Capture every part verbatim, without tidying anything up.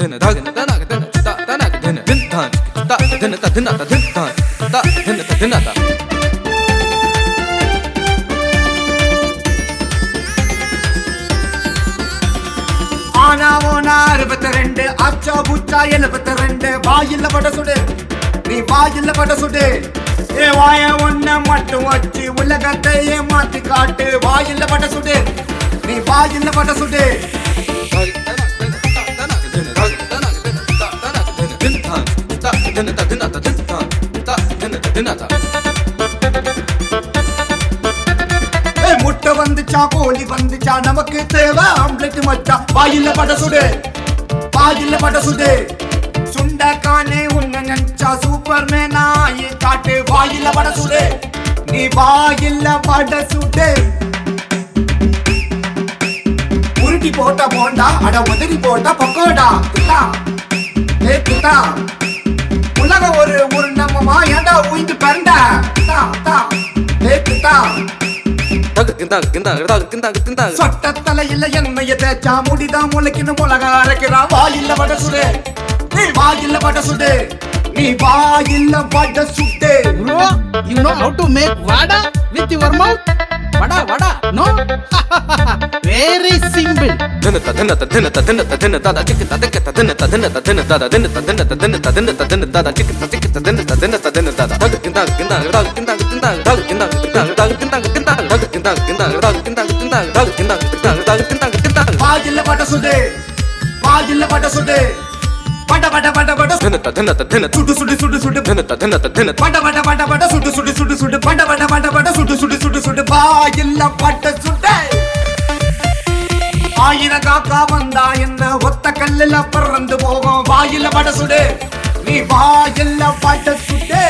ஆனா ஓனா அறுபத்தி ரெண்டு அச்சா புச்சா எழுபத்தி ரெண்டு வாயில்ல பட சுடு நீ வாயில்ல பட சுடு ஏ வாய ஒன்ன மட்டும் வச்சு உலகத்தையே மாத்தி காட்டு வாயில்ல பட சுடு நீ வாயில்ல பட சுடு முட்டை வந்துச்சா கோழி வந்துச்சா நமக்கு தேவை ஆம்லெட் மச்சா வாயில்ல பட சுடு வாயில்ல பட சுடு சுண்டக்கானே உன்ன நினைச்சா சூப்பர் மேனா காட்டு வாயில்ல பட சுடு நீ வாயில்ல பட சுடு உருட்டி போட்ட போண்டா அட உதறி போட்ட பக்கோடா குத்தா ஏ குத்தா உலகம் ஒரு ஒரு நம்மமா ஏண்டா உயிந்து பரண்டா குத்தா குத்தா ஏ குத்தா சொட்ட தலையில எண்ணெய தேய்ச்சா முடிதான் முளைக்கின்னு மிளகா அரைக்கிறா வாயில்ல பட சுடு நீ வாயில்ல பட சுடு நீ வாயில்ல பட சுடு. Bro, you know how to make vada with your mouth? Vada, vada, no? Very simple. வாயில்ல பட சுடு வாயில்ல பட சுடு பட பட பட பட சுடு சுடு சுடு சுடு பட பட பட பட சுடு சுடு சுடு சுடு பட பட பட பட சுடு சுடு சுடு சுடு வாயில்ல பட சுடு. ஆயிரம் காக்கா வந்தா என்ன ஒத்த கல்லுல பறந்து போகும் வாயில்ல பட சுடு நீ வாயில்ல பட சுடு.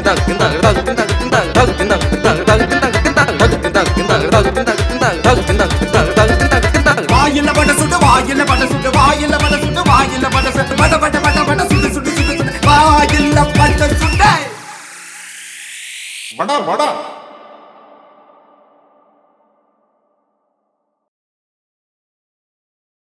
வாயில்ல பட சுடு வாயில்ல பட சுடு வாயில்ல பட சுடு வாயில்ல பட சுடு பட பட பட பட சுடு சுடு சுடு சுடு வாயில்ல பட சுடு. வடா வடா